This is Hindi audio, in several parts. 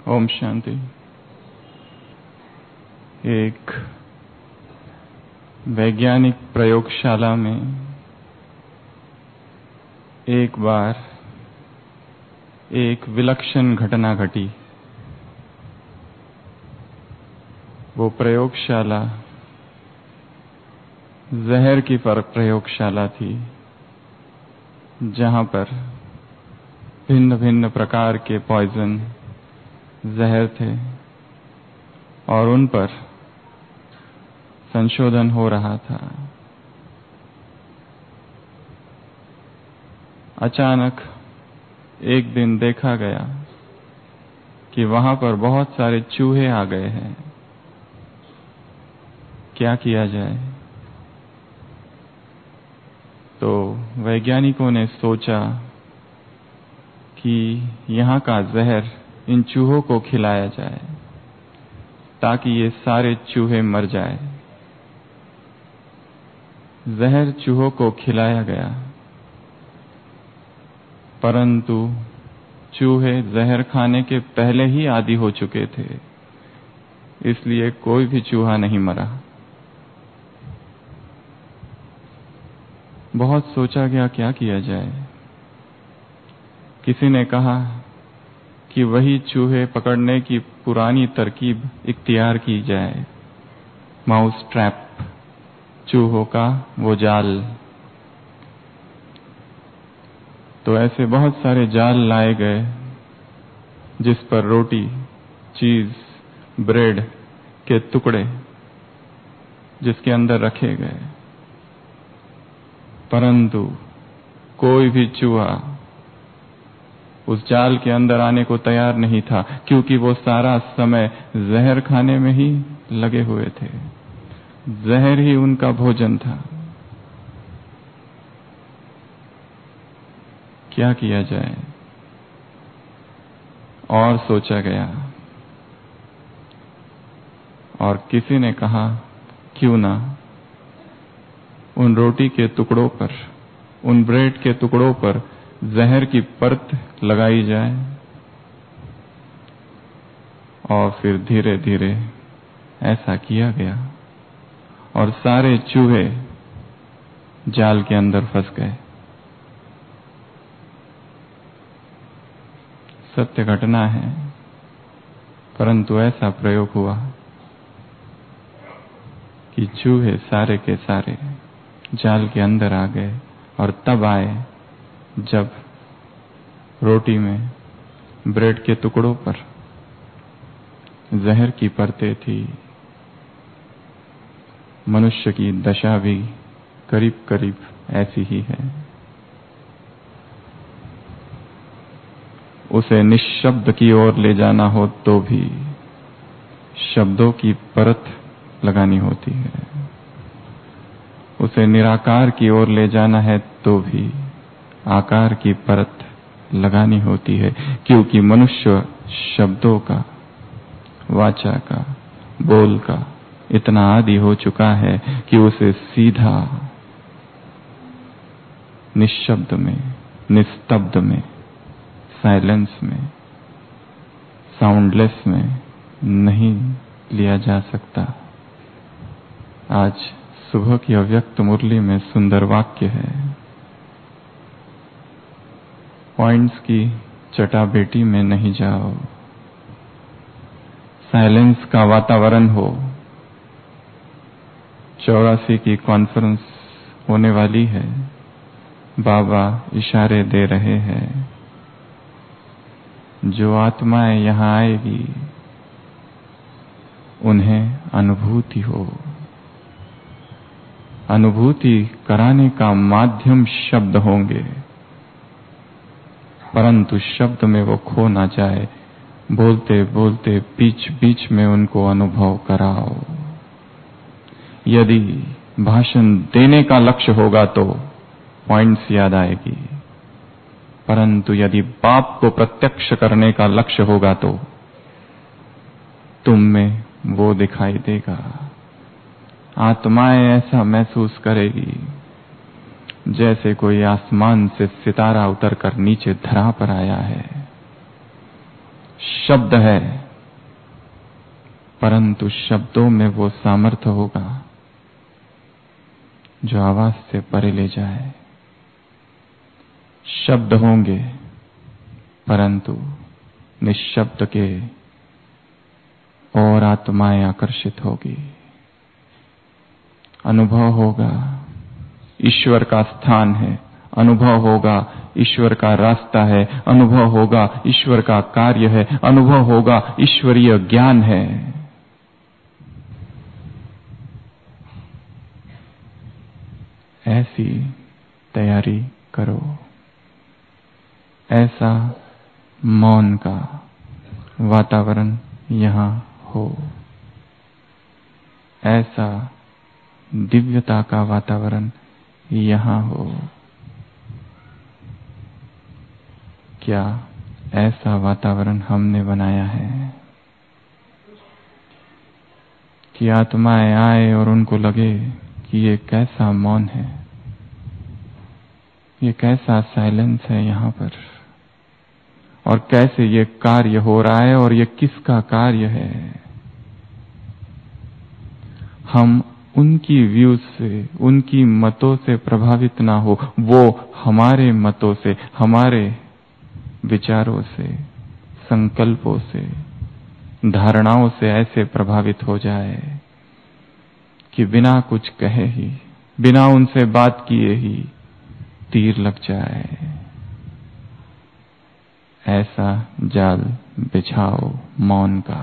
ओम शांति। एक वैज्ञानिक प्रयोगशाला में एक बार एक विलक्षण घटना घटी। वो प्रयोगशाला जहर की प्रयोगशाला थी, जहां पर भिन्न भिन्न प्रकार के पॉइजन जहर थे और उन पर संशोधन हो रहा था। अचानक एक दिन देखा गया कि वहां पर बहुत सारे चूहे आ गए हैं। क्या किया जाए? तो वैज्ञानिकों ने सोचा कि यहाँ का जहर इन चूहों को खिलाया जाए ताकि ये सारे चूहे मर जाए। जहर चूहों को खिलाया गया, परंतु चूहे जहर खाने के पहले ही आदी हो चुके थे, इसलिए कोई भी चूहा नहीं मरा। बहुत सोचा गया क्या किया जाए। किसी ने कहा कि वही चूहे पकड़ने की पुरानी तरकीब इख्तियार की जाए, माउस ट्रैप, चूहों का वो जाल। तो ऐसे बहुत सारे जाल लाए गए जिस पर रोटी, चीज, ब्रेड के टुकड़े जिसके अंदर रखे गए, परंतु कोई भी चूहा उस जाल के अंदर आने को तैयार नहीं था, क्योंकि वो सारा समय जहर खाने में ही लगे हुए थे। जहर ही उनका भोजन था। क्या किया जाए? और सोचा गया और किसी ने कहा क्यों ना उन रोटी के टुकड़ों पर, उन ब्रेड के टुकड़ों पर जहर की परत लगाई जाए और फिर धीरे धीरे ऐसा किया गया और सारे चूहे जाल के अंदर फंस गए। सत्य घटना है, परंतु ऐसा प्रयोग हुआ कि चूहे सारे के सारे जाल के अंदर आ गए और तब आए जब रोटी में, ब्रेड के टुकड़ों पर जहर की परतें थी। मनुष्य की दशा भी करीब करीब ऐसी ही है। उसे निःशब्द की ओर ले जाना हो तो भी शब्दों की परत लगानी होती है। उसे निराकार की ओर ले जाना है तो भी आकार की परत लगानी होती है, क्योंकि मनुष्य शब्दों का, वाचा का, बोल का इतना आदी हो चुका है कि उसे सीधा निःशब्द में, निस्तब्ध में, साइलेंस में, साउंडलेस में नहीं लिया जा सकता। आज सुबह की अव्यक्त मुरली में सुंदर वाक्य है, पॉइंट्स की चटाभेटी में नहीं जाओ, साइलेंस का वातावरण हो। 84 की कॉन्फ्रेंस होने वाली है। बाबा इशारे दे रहे हैं, जो आत्माएं यहां आएगी उन्हें अनुभूति हो। अनुभूति कराने का माध्यम शब्द होंगे, परंतु शब्द में वो खो ना जाए। बोलते बोलते बीच बीच में उनको अनुभव कराओ। यदि भाषण देने का लक्ष्य होगा तो पॉइंट्स याद आएगी, परंतु यदि बाप को प्रत्यक्ष करने का लक्ष्य होगा तो तुम में वो दिखाई देगा। आत्माएं ऐसा महसूस करेगी जैसे कोई आसमान से सितारा उतरकर नीचे धरा पर आया है। शब्द है, परंतु शब्दों में वो सामर्थ्य होगा जो आवाज से परे ले जाए। शब्द होंगे परंतु निश्शब्द के और आत्माएं आकर्षित होगी। अनुभव होगा ईश्वर का स्थान है, अनुभव होगा ईश्वर का रास्ता है, अनुभव होगा ईश्वर का कार्य है, अनुभव होगा ईश्वरीय ज्ञान है। ऐसी तैयारी करो, ऐसा मौन का वातावरण यहां हो, ऐसा दिव्यता का वातावरण यहां हो। क्या ऐसा वातावरण हमने बनाया है कि आत्माएं आए और उनको लगे कि ये कैसा मौन है, ये कैसा साइलेंस है यहाँ पर, और कैसे ये कार्य हो रहा है और ये किसका कार्य है। हम उनकी व्यूज से, उनकी मतों से प्रभावित ना हो, वो हमारे मतों से, हमारे विचारों से, संकल्पों से, धारणाओं से ऐसे प्रभावित हो जाए कि बिना कुछ कहे ही, बिना उनसे बात किए ही तीर लग जाए। ऐसा जाल बिछाओ मौन का।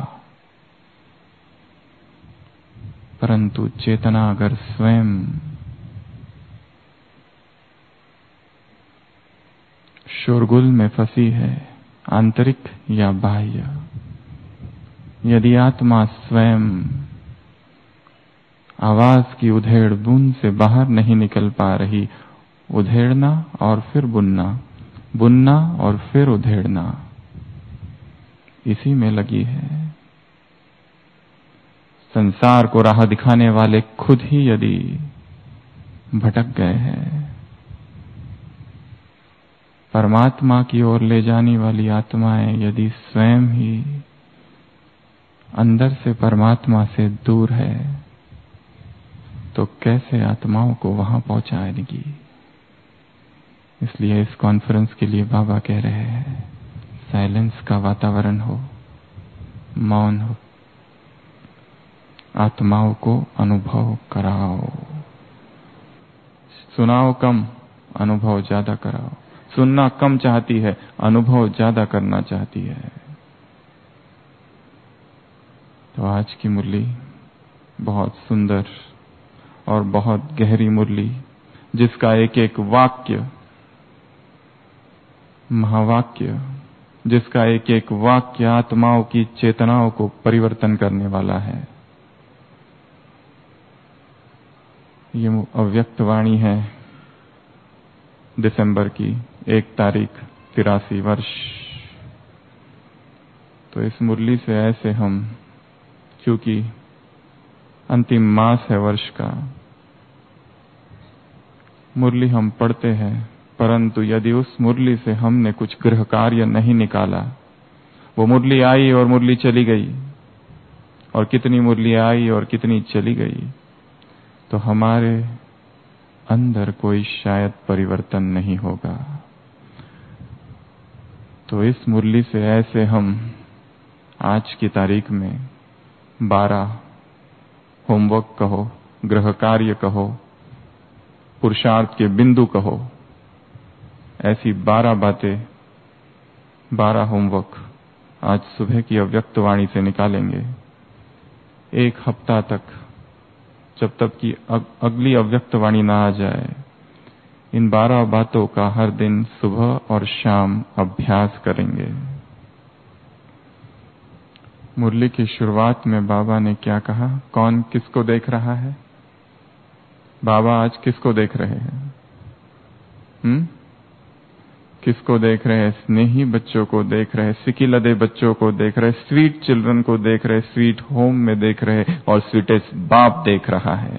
परंतु चेतना अगर स्वयं शोरगुल में फंसी है, आंतरिक या बाह्य, यदि आत्मा स्वयं आवाज की उधेड़ बुन से बाहर नहीं निकल पा रही, उधेड़ना और फिर बुनना, बुनना और फिर उधेड़ना, इसी में लगी है। संसार को राह दिखाने वाले खुद ही यदि भटक गए हैं, परमात्मा की ओर ले जाने वाली आत्माएं यदि स्वयं ही अंदर से परमात्मा से दूर है, तो कैसे आत्माओं को वहां पहुंचाएगी। इसलिए इस कॉन्फ्रेंस के लिए बाबा कह रहे हैं, साइलेंस का वातावरण हो, मौन हो, आत्माओं को अनुभव कराओ। सुनाओ कम, अनुभव ज्यादा कराओ। सुनना कम चाहती है, अनुभव ज्यादा करना चाहती है। तो आज की मुरली बहुत सुंदर और बहुत गहरी मुरली, जिसका एक एक वाक्य महावाक्य, जिसका एक एक वाक्य आत्माओं की चेतनाओं को परिवर्तन करने वाला है। ये अव्यक्त वाणी है दिसंबर की 1 तारीख 83 वर्ष। तो इस मुरली से ऐसे हम, क्योंकि अंतिम मास है वर्ष का, मुरली हम पढ़ते हैं, परंतु यदि उस मुरली से हमने कुछ गृह कार्य नहीं निकाला, वो मुरली आई और मुरली चली गई, और कितनी मुरली आई और कितनी चली गई, तो हमारे अंदर कोई शायद परिवर्तन नहीं होगा। तो इस मुरली से ऐसे हम आज की तारीख में 12 होमवर्क कहो, गृह कार्य कहो, पुरुषार्थ के बिंदु कहो, ऐसी 12 बातें, 12 होमवर्क आज सुबह की अव्यक्त वाणी से निकालेंगे। 1 हफ्ता तक, जब तक कि अगली अव्यक्त वाणी ना आ जाए, इन 12 बातों का हर दिन सुबह और शाम अभ्यास करेंगे। मुरली की शुरुआत में बाबा ने क्या कहा? कौन किसको देख रहा है? बाबा आज किसको देख रहे हैं? किसको देख रहे हैं? स्नेही बच्चों को देख रहे, सिकिलदे बच्चों को देख रहे, स्वीट चिल्ड्रन को देख रहे, स्वीट होम में देख रहे, और स्वीटेस्ट बाप देख रहा है।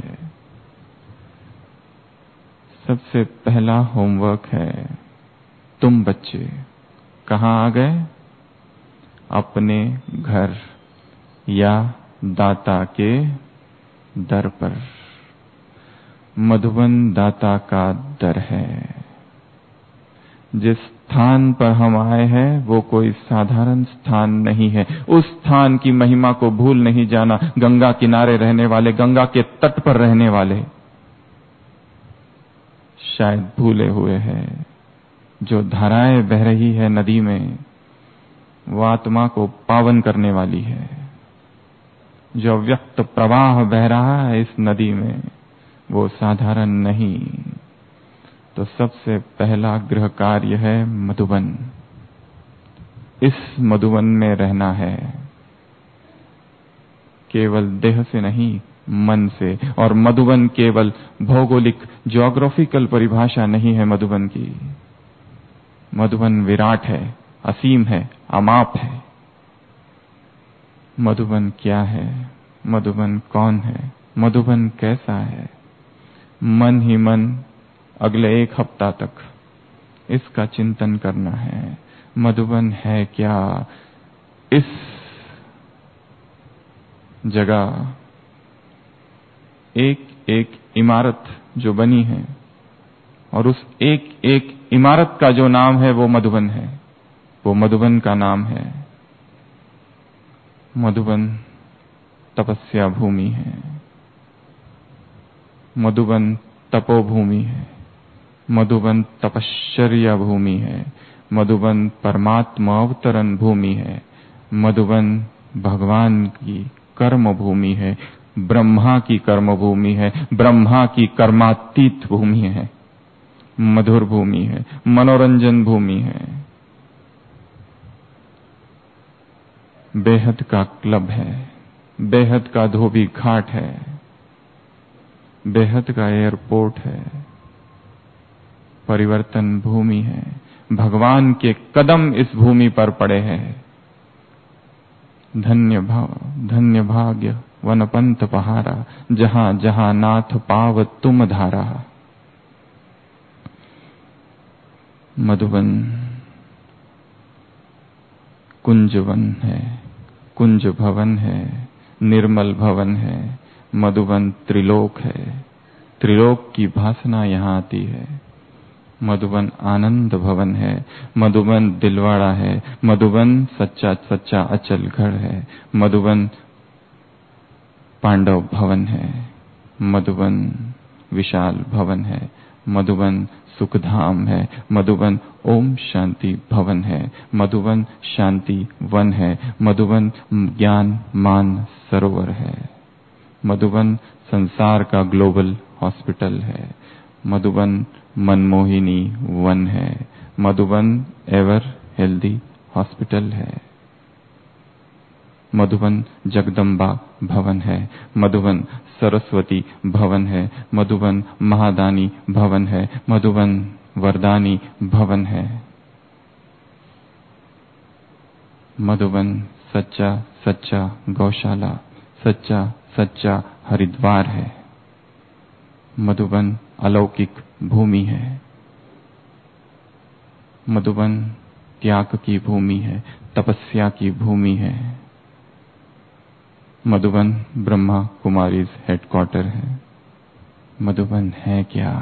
सबसे पहला होमवर्क है, तुम बच्चे कहां आ गए? अपने घर या दाता के दर पर। मधुबन दाता का दर है। जिस स्थान पर हम आए हैं वो कोई साधारण स्थान नहीं है। उस स्थान की महिमा को भूल नहीं जाना। गंगा किनारे रहने वाले, गंगा के तट पर रहने वाले शायद भूले हुए हैं। जो धाराएं बह रही है नदी में, वो आत्मा को पावन करने वाली है। जो व्यक्त प्रवाह बह रहा है इस नदी में, वो साधारण नहीं। तो सबसे पहला गृह कार्य है मधुबन। इस मधुबन में रहना है, केवल देह से नहीं, मन से। और मधुबन केवल भौगोलिक ज्योग्राफिकल परिभाषा नहीं है मधुबन की। मधुबन विराट है, असीम है, अमाप है। मधुबन क्या है? मधुबन कौन है? मधुबन कैसा है? मन ही मन अगले 1 हफ्ता तक इसका चिंतन करना है। मधुबन है क्या? इस जगह एक एक इमारत जो बनी है, और उस एक एक इमारत का जो नाम है वो मधुबन है। वो मधुबन का नाम है। मधुबन तपस्या भूमि है। मधुबन तपोभूमि है। मधुबन तपश्चर्या भूमि है। मधुबन परमात्मा अवतरण भूमि है। मधुबन भगवान की कर्म भूमि है। ब्रह्मा की कर्म भूमि है। ब्रह्मा की कर्मातीत भूमि है। मधुर भूमि है। मनोरंजन भूमि है। बेहद का क्लब है। बेहद का धोबी घाट है। बेहद का एयरपोर्ट है। परिवर्तन भूमि है। भगवान के कदम इस भूमि पर पड़े हैं। धन्य भाग्य वनपंथ पहारा, जहां जहां नाथ पाव तुम धारा। मधुबन कुंजवन है, कुंज भवन है, निर्मल भवन है। मधुबन त्रिलोक है। त्रिलोक की भासना यहां आती है। मधुबन आनंद भवन है। मधुबन दिलवाड़ा है। मधुबन सच्चा सच्चा अचल घर है। मधुबन पांडव भवन है। मधुबन विशाल भवन है। मधुबन सुखधाम है। मधुबन ओम शांति भवन है। मधुबन शांति वन है। मधुबन ज्ञान मान सरोवर है। मधुबन संसार का ग्लोबल हॉस्पिटल है। मधुबन मनमोहिनी वन है। मधुबन एवर हेल्दी हॉस्पिटल है। मधुबन जगदम्बा भवन है। मधुबन सरस्वती भवन है। मधुबन महादानी भवन है। मधुबन वरदानी भवन है। मधुबन सच्चा सच्चा गौशाला, सच्चा सच्चा हरिद्वार है। मधुबन अलौकिक भूमि है। मधुबन त्याग की भूमि है, तपस्या की भूमि है। मधुबन ब्रह्मा कुमारीज हेडक्वार्टर है। मधुबन है क्या?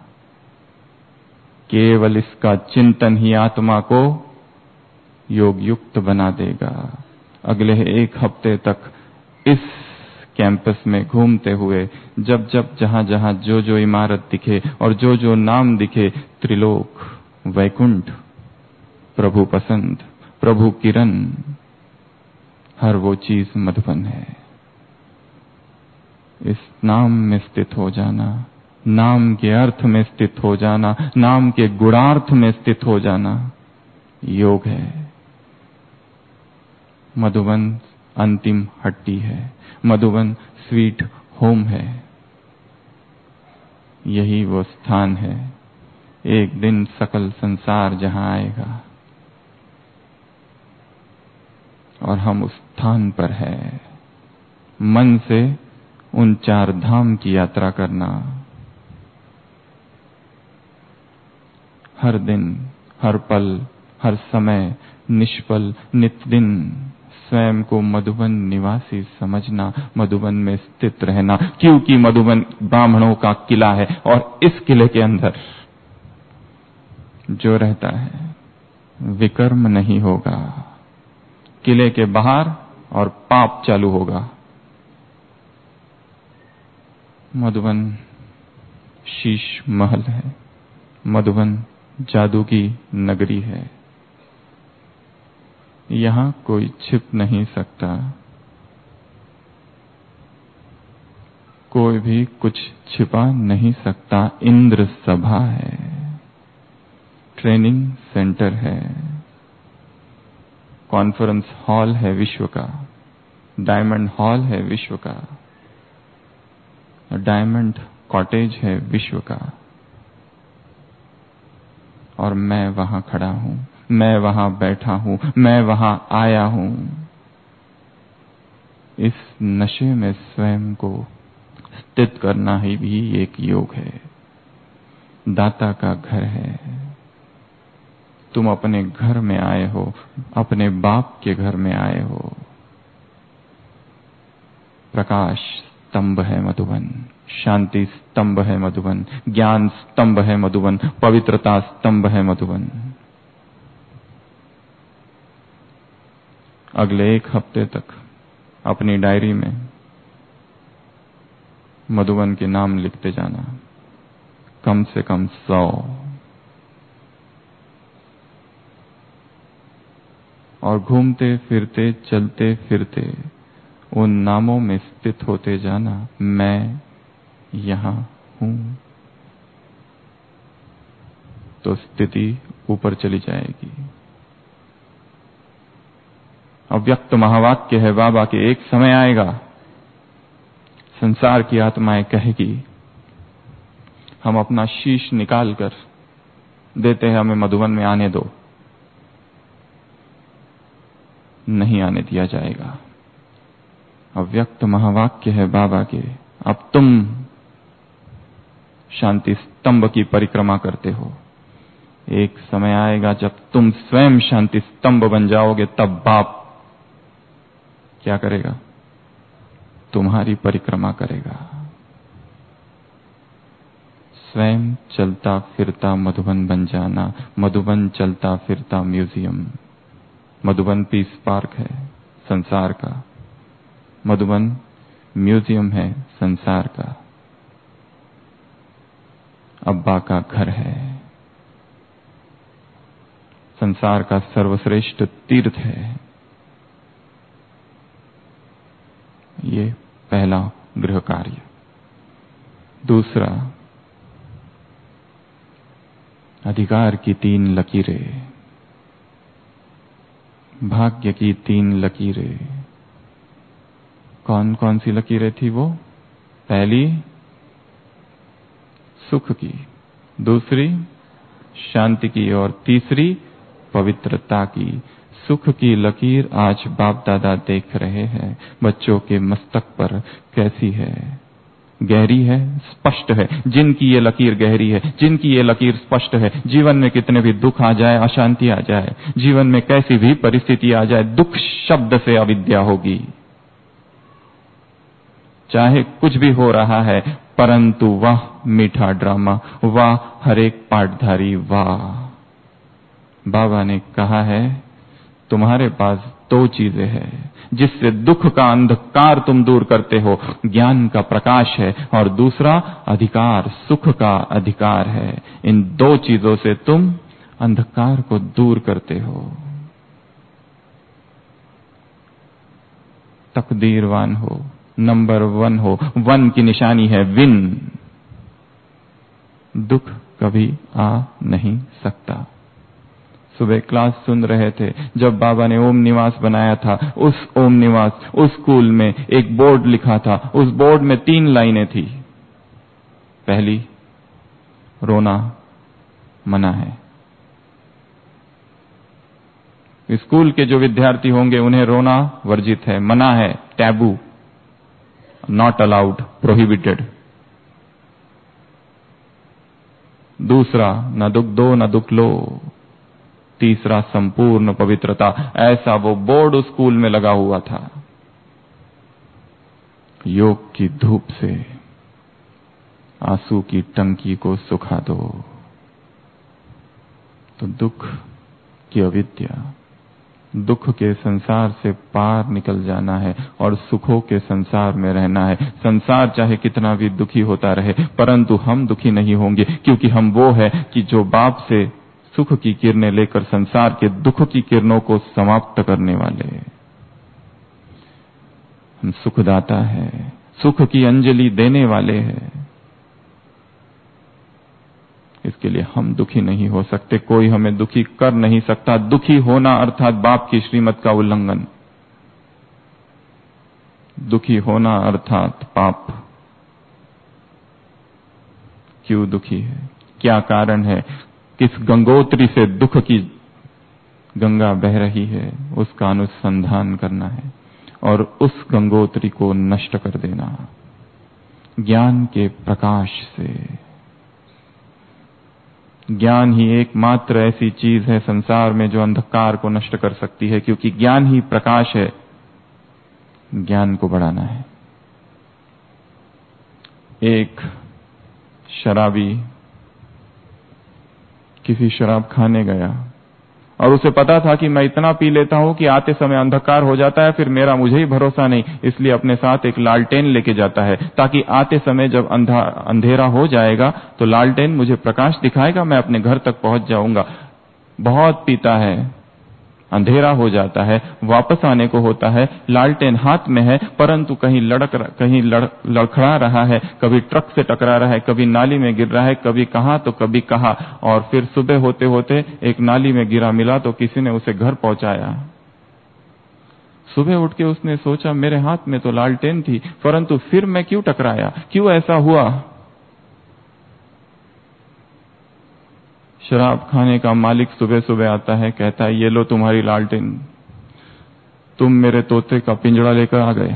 केवल इसका चिंतन ही आत्मा को योग युक्त बना देगा। अगले 1 हफ्ते तक इस कैंपस में घूमते हुए जब जब जहां जहां जो जो इमारत दिखे और जो जो नाम दिखे, त्रिलोक, वैकुंठ, प्रभु पसंद, प्रभु किरण, हर वो चीज मधुबन है। इस नाम में स्थित हो जाना, नाम के अर्थ में स्थित हो जाना, नाम के गुणार्थ में स्थित हो जाना योग है। मधुबन अंतिम हट्टी है। मधुबन स्वीट होम है। यही वो स्थान है, एक दिन सकल संसार जहां आएगा और हम उस स्थान पर है। मन से उन 4 धाम की यात्रा करना, हर दिन, हर पल, हर समय निष्फल नित दिन स्वयं को मधुबन निवासी समझना, मधुबन में स्थित रहना, क्योंकि मधुबन ब्राह्मणों का किला है और इस किले के अंदर जो रहता है विकर्म नहीं होगा। किले के बाहर और पाप चालू होगा। मधुबन शीश महल है, मधुबन जादू की नगरी है। यहां कोई छिप नहीं सकता, कोई भी कुछ छिपा नहीं सकता। इंद्र सभा है, ट्रेनिंग सेंटर है, कॉन्फ्रेंस हॉल है विश्व का, डायमंड हॉल है विश्व का, डायमंड कॉटेज है विश्व का। और मैं वहां खड़ा हूं, मैं वहां बैठा हूं, मैं वहां आया हूं। इस नशे में स्वयं को स्थित करना ही भी एक योग है, दाता का घर है। तुम अपने घर में आए हो, अपने बाप के घर में आए हो। प्रकाश स्तंभ है मधुबन, शांति स्तंभ है मधुबन, ज्ञान स्तंभ है मधुबन, पवित्रता स्तंभ है मधुबन। अगले एक हफ्ते तक अपनी डायरी में मधुबन के नाम लिखते जाना, कम से कम 100। और घूमते फिरते चलते फिरते उन नामों में स्थित होते जाना, मैं यहां हूं। तो स्थिति ऊपर चली जाएगी। अव्यक्त महावाक्य है बाबा के, एक समय आएगा संसार की आत्माएं कहेगी हम अपना शीश निकाल कर देते हैं, हमें मधुबन में आने दो। नहीं आने दिया जाएगा। अव्यक्त महावाक्य है बाबा के, अब तुम शांति स्तंभ की परिक्रमा करते हो। एक समय आएगा जब तुम स्वयं शांति स्तंभ बन जाओगे, तब बाप क्या करेगा? तुम्हारी परिक्रमा करेगा। स्वयं चलता फिरता मधुबन बन जाना, मधुबन चलता फिरता म्यूजियम। मधुबन पीस पार्क है संसार का, मधुबन म्यूजियम है संसार का। अब्बा का घर है, संसार का सर्वश्रेष्ठ तीर्थ है। ये पहला गृह कार्य। दूसरा, अधिकार की 3 लकीरें, भाग्य की 3 लकीरें। कौन कौन सी लकीरें थी वो? पहली सुख की, दूसरी शांति की और तीसरी पवित्रता की। सुख की लकीर आज बाप दादा देख रहे हैं बच्चों के मस्तक पर कैसी है, गहरी है, स्पष्ट है। जिनकी ये लकीर गहरी है, जिनकी ये लकीर स्पष्ट है, जीवन में कितने भी दुख आ जाए, अशांति आ जाए, जीवन में कैसी भी परिस्थिति आ जाए, दुख शब्द से अविद्या होगी। चाहे कुछ भी हो रहा है, परंतु वह मीठा ड्रामा, वाह हर एक पाठधारी, वाह। बाबा ने कहा है तुम्हारे पास 2 चीजें हैं जिससे दुख का अंधकार तुम दूर करते हो, ज्ञान का प्रकाश है और दूसरा अधिकार, सुख का अधिकार है। इन 2 चीजों से तुम अंधकार को दूर करते हो। तकदीरवान हो, नंबर 1 हो, 1 की निशानी है विन। दुख कभी आ नहीं सकता। सुबह क्लास सुन रहे थे, जब बाबा ने ओम निवास बनाया था, उस ओम निवास, उस स्कूल में एक बोर्ड लिखा था। उस बोर्ड में 3 लाइनें थी। पहली, रोना मना है। स्कूल के जो विद्यार्थी होंगे उन्हें रोना वर्जित है, मना है, टैबू, नॉट अलाउड, प्रोहिबिटेड। दूसरा, न दुख दो न दुख लो। तीसरा संपूर्ण पवित्रता। ऐसा वो बोर्ड उस स्कूल में लगा हुआ था। योग की धूप से आंसू की टंकी को सुखा दो। तो दुख की अविद्या, दुख के संसार से पार निकल जाना है और सुखों के संसार में रहना है। संसार चाहे कितना भी दुखी होता रहे, परंतु हम दुखी नहीं होंगे, क्योंकि हम वो है कि जो बाप से सुख की किरणें लेकर संसार के दुख की किरणों को समाप्त करने वाले। हम सुखदाता है, सुख की अंजलि देने वाले हैं। इसके लिए हम दुखी नहीं हो सकते, कोई हमें दुखी कर नहीं सकता। दुखी होना अर्थात बाप की श्रीमत का उल्लंघन, दुखी होना अर्थात पाप। क्यों दुखी है, क्या कारण है, किस गंगोत्री से दुख की गंगा बह रही है, उसका अनुसंधान करना है और उस गंगोत्री को नष्ट कर देना ज्ञान के प्रकाश से। ज्ञान ही एकमात्र ऐसी चीज है संसार में जो अंधकार को नष्ट कर सकती है, क्योंकि ज्ञान ही प्रकाश है। ज्ञान को बढ़ाना है। एक शराबी किसी शराब खाने गया और उसे पता था कि मैं इतना पी लेता हूं कि आते समय अंधकार हो जाता है, फिर मेरा मुझे ही भरोसा नहीं, इसलिए अपने साथ एक लालटेन लेके जाता है ताकि आते समय जब अंधेरा हो जाएगा तो लालटेन मुझे प्रकाश दिखाएगा, मैं अपने घर तक पहुंच जाऊंगा। बहुत पीता है, अंधेरा हो जाता है, वापस आने को होता है, लालटेन हाथ में है, परंतु कहीं लड़खड़ा रहा है, कभी ट्रक से टकरा रहा है, कभी नाली में गिर रहा है, कभी कहां तो कभी कहां। और फिर सुबह होते होते एक नाली में गिरा मिला तो किसी ने उसे घर पहुंचाया। सुबह उठ के उसने सोचा मेरे हाथ में तो लालटेन थी, परंतु फिर मैं क्यों टकराया, क्यों ऐसा हुआ। शराब खाने का मालिक सुबह सुबह आता है, कहता है ये लो तुम्हारी लालटेन, तुम मेरे तोते का पिंजड़ा लेकर आ गए।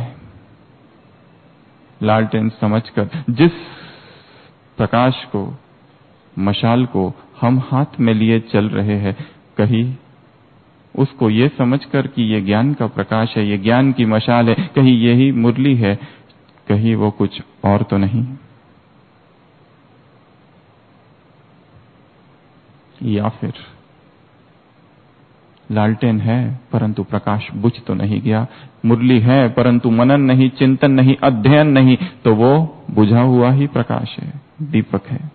लालटेन समझकर, जिस प्रकाश को, मशाल को हम हाथ में लिए चल रहे हैं, कहीं उसको ये समझकर कि ये ज्ञान का प्रकाश है, ये ज्ञान की मशाल है, कहीं यही मुरली है, कहीं वो कुछ और तो नहीं। या फिर लालटेन है परंतु प्रकाश बुझ तो नहीं गया, मुरली है परंतु मनन नहीं, चिंतन नहीं, अध्ययन नहीं, तो वो बुझा हुआ ही प्रकाश है, दीपक है।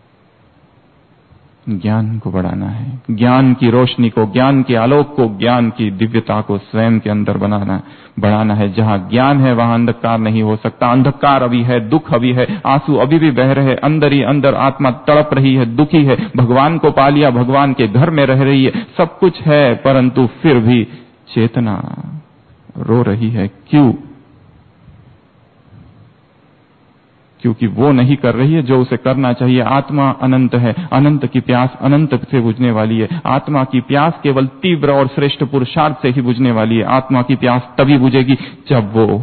ज्ञान को बढ़ाना है, ज्ञान की रोशनी को, ज्ञान के आलोक को, ज्ञान की दिव्यता को स्वयं के अंदर बढ़ाना है। जहां ज्ञान है वहां अंधकार नहीं हो सकता। अंधकार अभी है, दुख अभी है, आंसू अभी भी बह रहे, अंदर ही अंदर आत्मा तड़प रही है, दुखी है, भगवान को पा लिया, भगवान के घर में रह रही है, सब कुछ है, परंतु फिर भी चेतना रो रही है। क्यों? क्योंकि वो नहीं कर रही है जो उसे करना चाहिए। आत्मा अनंत है, अनंत की प्यास अनंत से बुझने वाली है। आत्मा की प्यास केवल तीव्र और श्रेष्ठ पुरुषार्थ से ही बुझने वाली है। आत्मा की प्यास तभी बुझेगी जब वो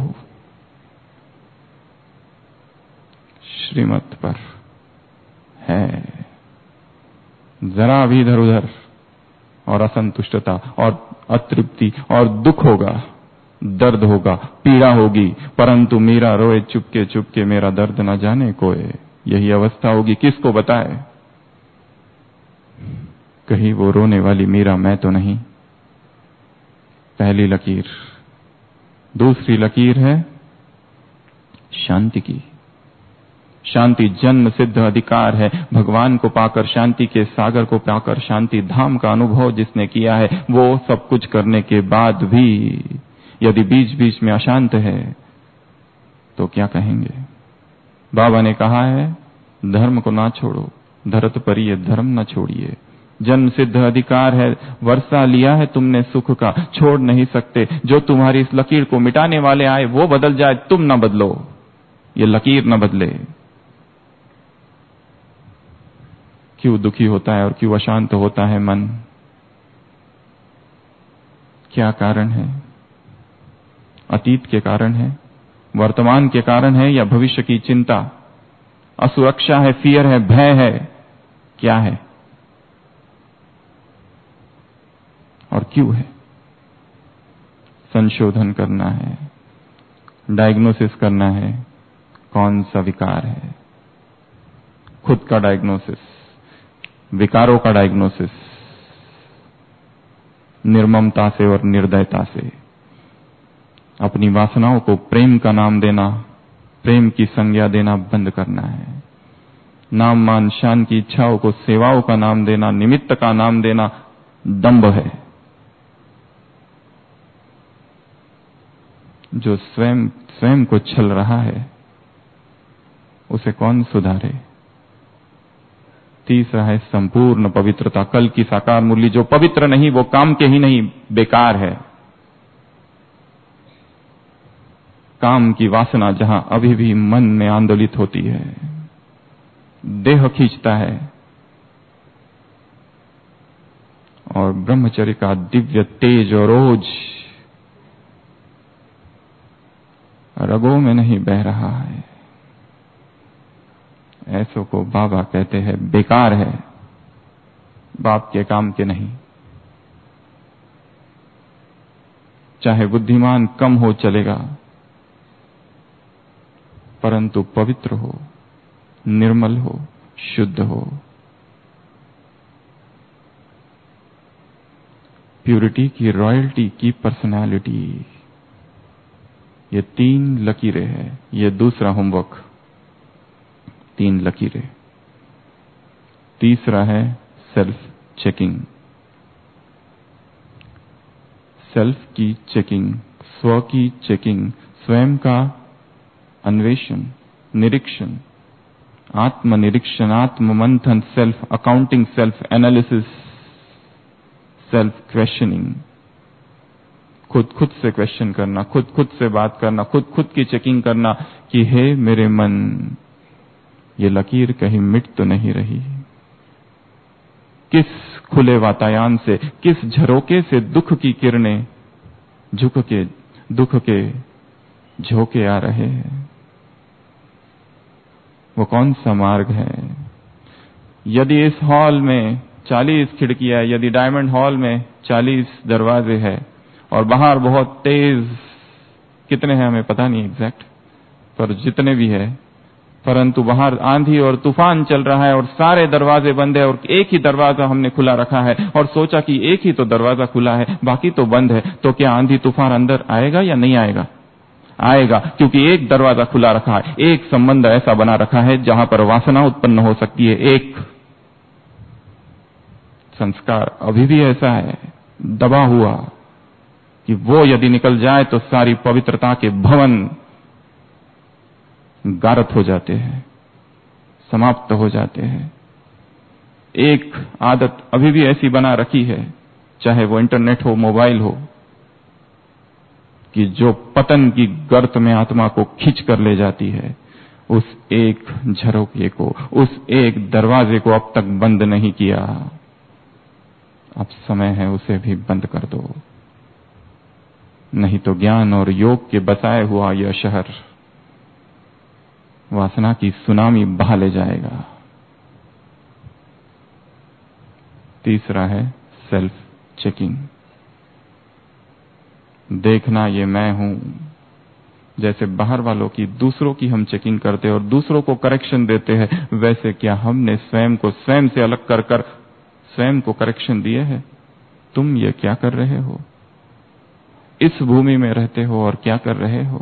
श्रीमत पर है। जरा भी इधर उधर और असंतुष्टता और अतृप्ति और दुख होगा, दर्द होगा, पीड़ा होगी, परंतु मीरा रोए चुपके चुपके मेरा दर्द न जाने कोई, यही अवस्था होगी। किसको बताए? कहीं वो रोने वाली मीरा मैं तो नहीं। पहली लकीर। दूसरी लकीर है शांति की। शांति जन्म सिद्ध अधिकार है। भगवान को पाकर, शांति के सागर को पाकर, शांति धाम का अनुभव जिसने किया है, वो सब कुछ करने के बाद भी यदि बीच बीच में अशांत है तो क्या कहेंगे? बाबा ने कहा है धर्म को ना छोड़ो, धरत पर ये धर्म न छोड़िए। जन्म सिद्ध अधिकार है, वर्षा लिया है तुमने सुख का, छोड़ नहीं सकते। जो तुम्हारी इस लकीर को मिटाने वाले आए वो बदल जाए, तुम ना बदलो, ये लकीर न बदले। क्यों दुखी होता है और क्यों अशांत होता है मन? क्या कारण है? अतीत के कारण है, वर्तमान के कारण है, या भविष्य की चिंता, असुरक्षा है, फियर है, भय है, क्या है? और क्यों है? संशोधन करना है, डायग्नोसिस करना है, कौन सा विकार है, खुद का डायग्नोसिस, विकारों का डायग्नोसिस, निर्ममता से और निर्दयता से अपनी वासनाओं को प्रेम का नाम देना, प्रेम की संज्ञा देना बंद करना है। नाम मान शान की इच्छाओं को सेवाओं का नाम देना, निमित्त का नाम देना दंभ है। जो स्वयं को छल रहा है उसे कौन सुधारे? तीसरा है संपूर्ण पवित्रता। कल की साकार मूल्य, जो पवित्र नहीं वो काम के ही नहीं, बेकार है। काम की वासना जहां अभी भी मन में आंदोलित होती है, देह खींचता है, और ब्रह्मचर्य का दिव्य तेज और ओज रगों में नहीं बह रहा है, ऐसों को बाबा कहते हैं बेकार है, बाप के काम के नहीं। चाहे बुद्धिमान कम हो चलेगा, परंतु पवित्र हो, निर्मल हो, शुद्ध हो। प्यूरिटी की, रॉयल्टी की पर्सनालिटी, ये 3 लकीरें हैं। ये दूसरा होमवर्क, 3 लकीरें। तीसरा है सेल्फ चेकिंग। सेल्फ की चेकिंग, स्व की चेकिंग, स्वयं का अन्वेषण, निरीक्षण, आत्मनिरीक्षण, आत्ममंथन, self accounting, self analysis, self questioning. खुद से क्वेश्चन करना, खुद से बात करना, खुद की चेकिंग करना कि हे मेरे मन, ये लकीर कहीं मिट तो नहीं रही? किस खुले वातायन से, किस झरोके से दुख की किरणें झुक के दुख के झोंके आ रहे हैं? वो कौन सा मार्ग है? यदि इस हॉल में 40 खिड़कियां, यदि डायमंड हॉल में 40 दरवाजे हैं और बाहर बहुत तेज, कितने हैं हमें पता नहीं एग्जैक्ट, पर जितने भी है, परंतु बाहर आंधी और तूफान चल रहा है और सारे दरवाजे बंद है और एक ही दरवाजा हमने खुला रखा है और सोचा कि एक ही तो दरवाजा खुला है, बाकी तो बंद है, तो क्या आंधी तूफान अंदर आएगा या नहीं आएगा? आएगा, क्योंकि एक दरवाजा खुला रखा है, एक संबंध ऐसा बना रखा है जहां पर वासना उत्पन्न हो सकती है। एक संस्कार अभी भी ऐसा है दबा हुआ कि वो यदि निकल जाए तो सारी पवित्रता के भवन गारत हो जाते हैं, समाप्त हो जाते हैं। एक आदत अभी भी ऐसी बना रखी है, चाहे वो इंटरनेट हो, मोबाइल हो, कि जो पतन की गर्त में आत्मा को खींच कर ले जाती है, उस एक झरोके को, उस एक दरवाजे को अब तक बंद नहीं किया। अब समय है उसे भी बंद कर दो, नहीं तो ज्ञान और योग के बसाए हुआ यह शहर वासना की सुनामी बहा ले जाएगा। तीसरा है सेल्फ चेकिंग। देखना ये मैं हूं, जैसे बाहर वालों की, दूसरों की हम चेकिंग करते हैं और दूसरों को करेक्शन देते हैं, वैसे क्या हमने स्वयं को स्वयं से अलग कर कर स्वयं को करेक्शन दिए है? तुम ये क्या कर रहे हो? इस भूमि में रहते हो और क्या कर रहे हो?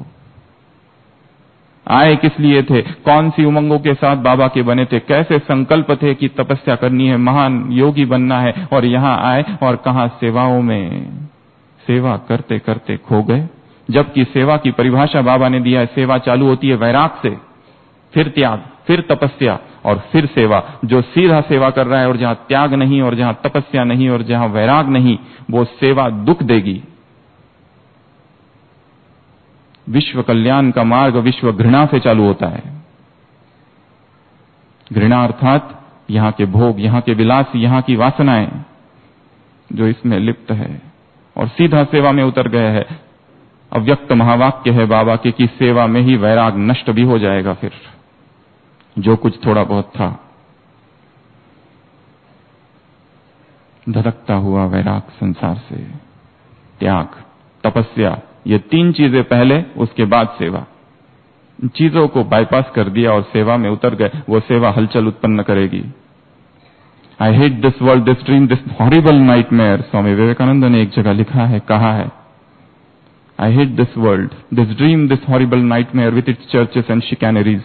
आए किस लिए थे? कौन सी उमंगों के साथ बाबा के बने थे? कैसे संकल्प थे कि तपस्या करनी है, महान योगी बनना है, और यहां आए और कहां सेवाओं में सेवा करते करते खो गए। जबकि सेवा की परिभाषा बाबा ने दिया है, सेवा चालू होती है वैराग से, फिर त्याग, फिर तपस्या और फिर सेवा। जो सीधा सेवा कर रहा है और जहां त्याग नहीं और जहां तपस्या नहीं और जहां वैराग नहीं, वो सेवा दुख देगी। विश्व कल्याण का मार्ग विश्व घृणा से चालू होता है। घृणा अर्थात यहां के भोग, यहां के विलास, यहां की वासनाएं जो इसमें लिप्त है, और सीधा सेवा में उतर गए हैं। अव्यक्त महावाक्य है बाबा के कि सेवा में ही वैराग नष्ट भी हो जाएगा, फिर जो कुछ थोड़ा बहुत था। धधकता हुआ वैराग संसार से, त्याग, तपस्या, ये 3 चीजें पहले, उसके बाद सेवा। चीजों को बाईपास कर दिया और सेवा में उतर गए, वो सेवा हलचल उत्पन्न करेगी। I hate this world, this dream, this horrible nightmare. Swami Vivekananda ने एक जगह लिखा है, कहा है, I hate this world, this dream, this horrible nightmare with its churches and chicaneries,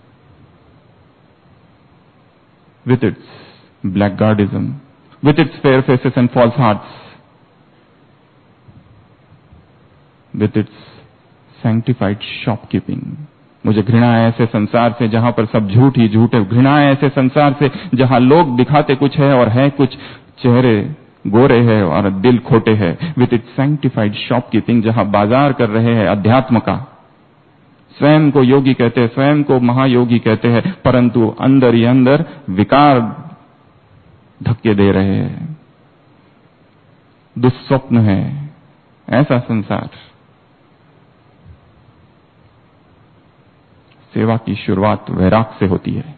with its blackguardism, with its fair faces and false hearts, with its sanctified shopkeeping. मुझे घृणा है ऐसे संसार से जहां पर सब झूठ ही झूठ है। घृणा है ऐसे संसार से जहां लोग दिखाते कुछ है और है कुछ, चेहरे गोरे है और दिल खोटे है। विथ इट्स सैंक्टिफाइड शॉपकीपिंग, जहां बाजार कर रहे हैं अध्यात्म का। स्वयं को योगी कहते हैं, स्वयं को महायोगी कहते हैं, परंतु अंदर ही अंदर विकार धक्के दे रहे हैं। दुस्वप्न है ऐसा संसार। सेवा की शुरुआत वैराग से होती है।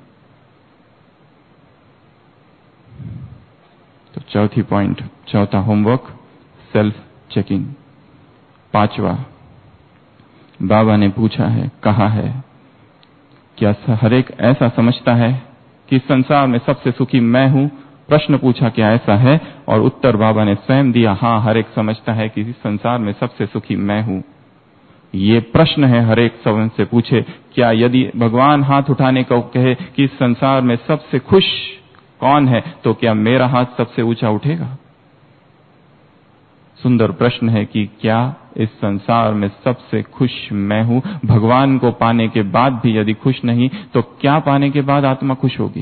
तो चौथी पॉइंट, चौथा होमवर्क, सेल्फ चेकिंग। 5वां, बाबा ने पूछा है, कहा है, क्या हर एक ऐसा समझता है कि संसार में सबसे सुखी मैं हूं? प्रश्न पूछा, क्या ऐसा है? और उत्तर बाबा ने स्वयं दिया, हां, हर एक समझता है कि इस संसार में सबसे सुखी मैं हूं। ये प्रश्न है हर एक स्वयं से पूछे। क्या यदि भगवान हाथ उठाने को कहे कि इस संसार में सबसे खुश कौन है, तो क्या मेरा हाथ सबसे ऊंचा उठेगा? सुंदर प्रश्न है कि क्या इस संसार में सबसे खुश मैं हूं? भगवान को पाने के बाद भी यदि खुश नहीं, तो क्या पाने के बाद आत्मा खुश होगी?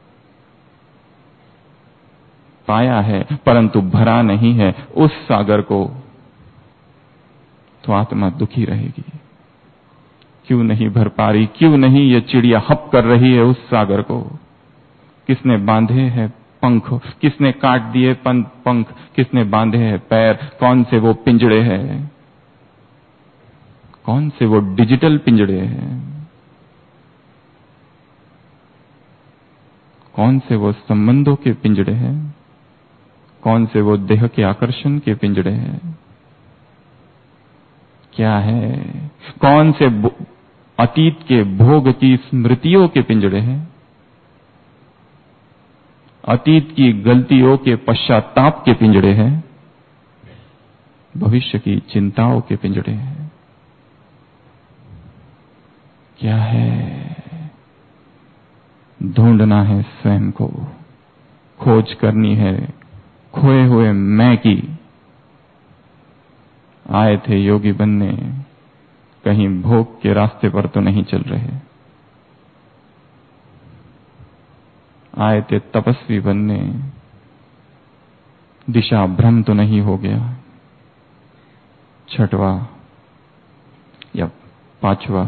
पाया है परंतु भरा नहीं है उस सागर को, तो आत्मा दुखी रहेगी। क्यों नहीं भर पा रही? क्यों नहीं ये चिड़िया हप कर रही है उस सागर को? किसने बांधे हैं पंख? किसने काट दिए पंख? किसने बांधे हैं पैर? कौन से वो पिंजड़े हैं? कौन से वो डिजिटल पिंजड़े हैं? कौन से वो संबंधों के पिंजड़े हैं? कौन से वो देह के आकर्षण के पिंजड़े हैं? क्या है? कौन से अतीत के भोग की स्मृतियों के पिंजड़े हैं? अतीत की गलतियों के पश्चाताप के पिंजड़े हैं? भविष्य की चिंताओं के पिंजड़े हैं? क्या है? ढूंढना है स्वयं को, खोज करनी है खोए हुए मैं की। आए थे योगी बनने, कहीं भोग के रास्ते पर तो नहीं चल रहे। आए थे तपस्वी बनने, दिशा भ्रम तो नहीं हो गया। 6वां या 5वां,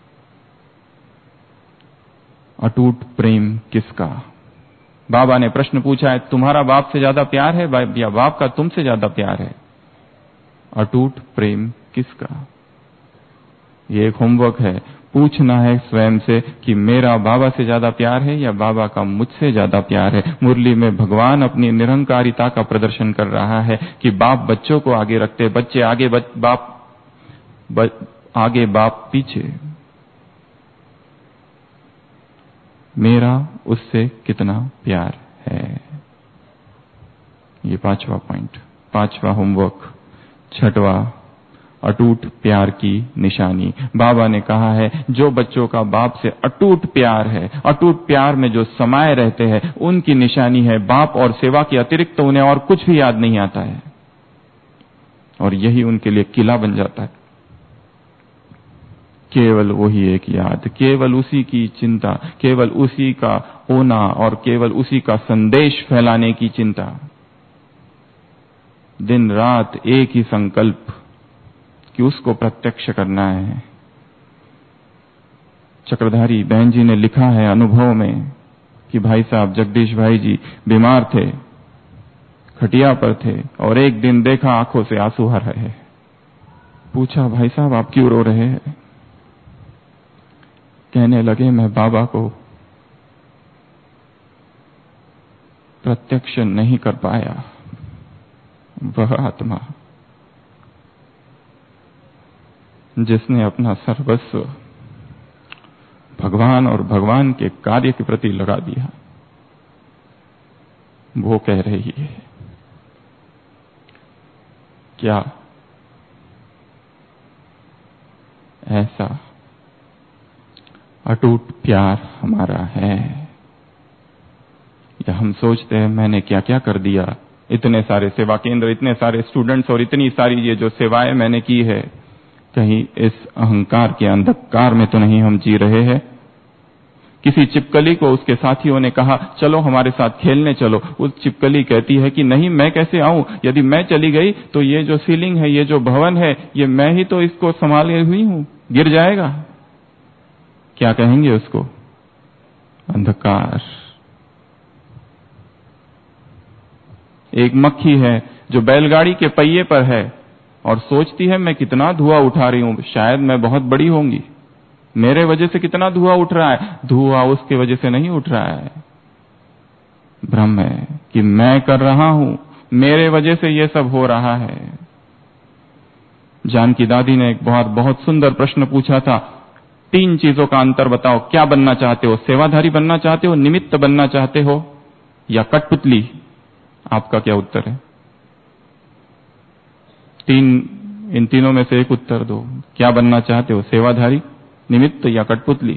अटूट प्रेम किसका? बाबा ने प्रश्न पूछा है, तुम्हारा बाप से ज्यादा प्यार है या बाप का तुमसे ज्यादा प्यार है? अटूट प्रेम किसका? ये एक होमवर्क है। पूछना है स्वयं से कि मेरा बाबा से ज्यादा प्यार है या बाबा का मुझसे ज्यादा प्यार है? मुरली में भगवान अपनी निरंकारिता का प्रदर्शन कर रहा है कि बाप बच्चों को आगे रखते, बच्चे आगे, आगे बाप पीछे। मेरा उससे कितना प्यार है? ये 5वां पॉइंट, 5वां होमवर्क। 6वां, अटूट प्यार की निशानी। बाबा ने कहा है, जो बच्चों का बाप से अटूट प्यार है, अटूट प्यार में जो समाये रहते हैं, उनकी निशानी है बाप और सेवा के अतिरिक्त तो उन्हें और कुछ भी याद नहीं आता है, और यही उनके लिए किला बन जाता है। केवल वही एक याद, केवल उसी की चिंता, केवल उसी का होना और केवल उसी का संदेश फैलाने की चिंता। दिन रात एक ही संकल्प कि उसको प्रत्यक्ष करना है। चक्रधारी बहन जी ने लिखा है अनुभव में कि भाई साहब जगदीश भाई जी बीमार थे, खटिया पर थे, और एक दिन देखा आंखों से आंसू आ रहे हैं। पूछा, भाई साहब आप क्यों रो रहे हैं? कहने लगे, मैं बाबा को प्रत्यक्ष नहीं कर पाया। वह आत्मा जिसने अपना सर्वस्व भगवान और भगवान के कार्य के प्रति लगा दिया, वो कह रही है क्या ऐसा अटूट प्यार हमारा है? या हम सोचते हैं मैंने क्या क्या कर दिया, इतने सारे सेवा केंद्र, इतने सारे स्टूडेंट्स और इतनी सारी ये जो सेवाएं मैंने की है, कहीं इस अहंकार के अंधकार में तो नहीं हम जी रहे हैं? किसी छिपकली को उसके साथियों ने कहा चलो हमारे साथ खेलने चलो, उस छिपकली कहती है कि नहीं, मैं कैसे आऊं, यदि मैं चली गई तो ये जो सीलिंग है, ये जो भवन है, ये मैं ही तो इसको संभाले हुई हूं, गिर जाएगा। क्या कहेंगे उसको? अंधकार। एक मक्खी है जो बैलगाड़ी के पहिए पर है और सोचती है मैं कितना धुआं उठा रही हूं, शायद मैं बहुत बड़ी होंगी, मेरे वजह से कितना धुआं उठ रहा है। धुआं उसके वजह से नहीं उठ रहा है, भ्रम है कि मैं कर रहा हूं, मेरे वजह से ये सब हो रहा है। जानकी दादी ने एक बहुत सुंदर प्रश्न पूछा था, 3 चीजों का अंतर बताओ, क्या बनना चाहते हो? सेवाधारी बनना चाहते हो, निमित्त बनना चाहते हो, या कठपुतली? आपका क्या उत्तर है? इन तीनों में से एक उत्तर दो। क्या बनना चाहते हो, सेवाधारी, निमित्त या कठपुतली?